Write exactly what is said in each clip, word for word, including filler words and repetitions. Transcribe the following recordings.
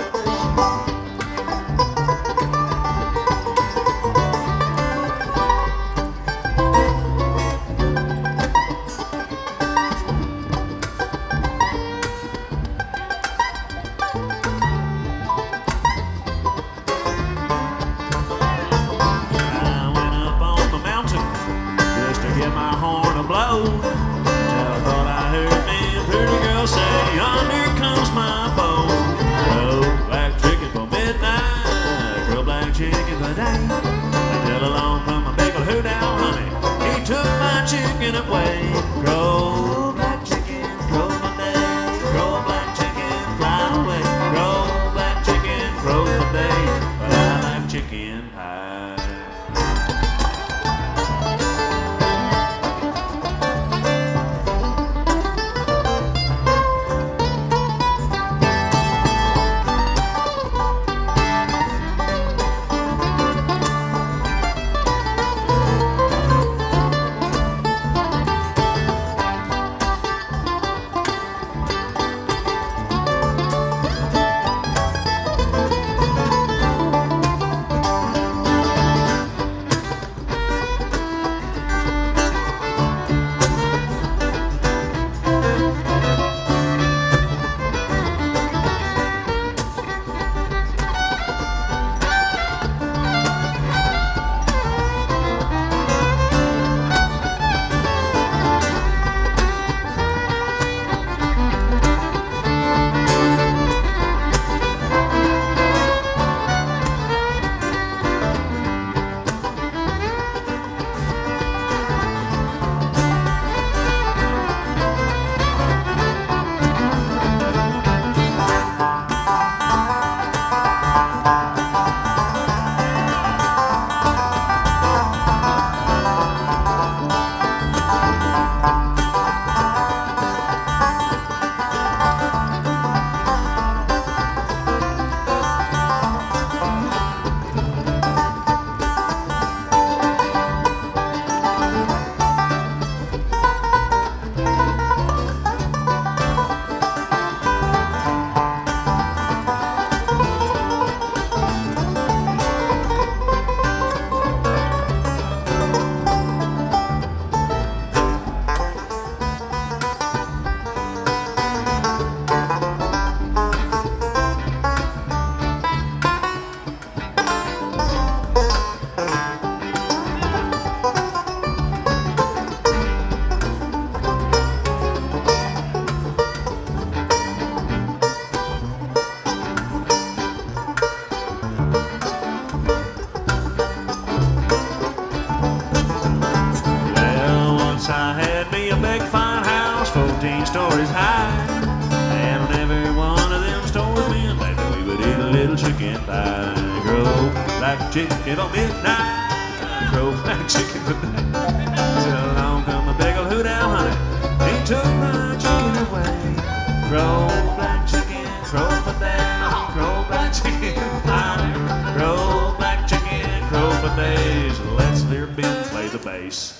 stories high, and on every one of them stores, me and baby, we would eat a little chicken pie. Crow like chicken on midnight, crow like chicken for night. Till along come a big old hoot owl, honey, he took my chicken away. Crow black chicken, crow for that, crow black chicken, honey, crow black chicken, crow for days. Let's hear Ben play the bass.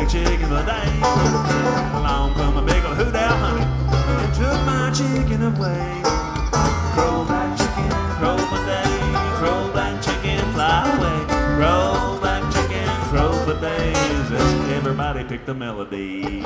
chicken for days. Along come a big ol' hoot owl honey and took my chicken away. Crow black chicken, crow for days. Crow black chicken, fly away. Crow black chicken, crow for days. As everybody picked the melody.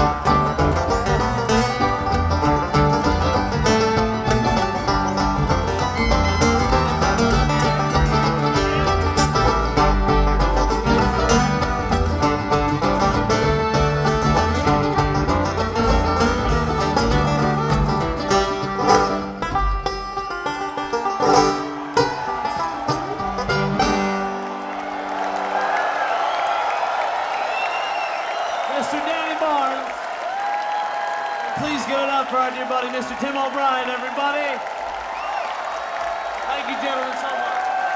Mister Danny Barnes. Please give it up for our dear buddy, Mister Tim O'Brien, everybody. Thank you, gentlemen, so much.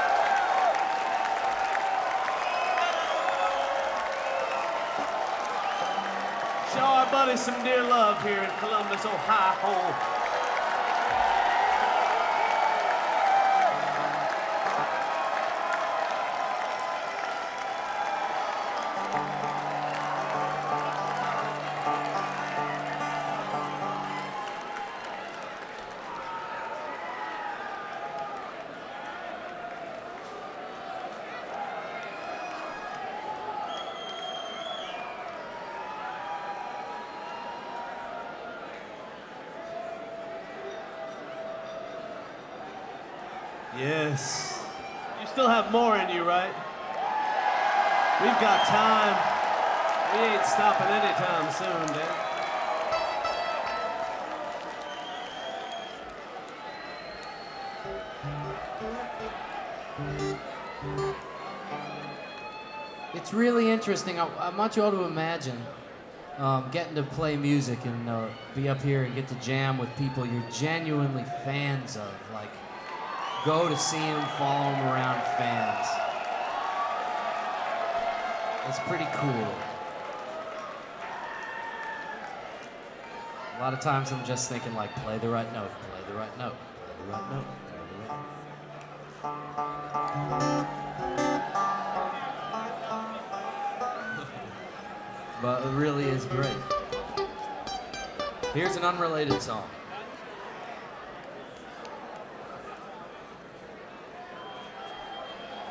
Show our buddy some dear love here in Columbus, Ohio. Yes. You still have more in you, right? We've got time. We ain't stopping anytime soon, Dan. It's really interesting. I, I want you all to imagine um, getting to play music and uh, be up here and get to jam with people you're genuinely fans of. Like, go to see them, follow them around, fans. It's pretty cool. A lot of times I'm just thinking, like, play the right note, play the right note, play the right note, play the right note. But it really is great. Here's an unrelated song.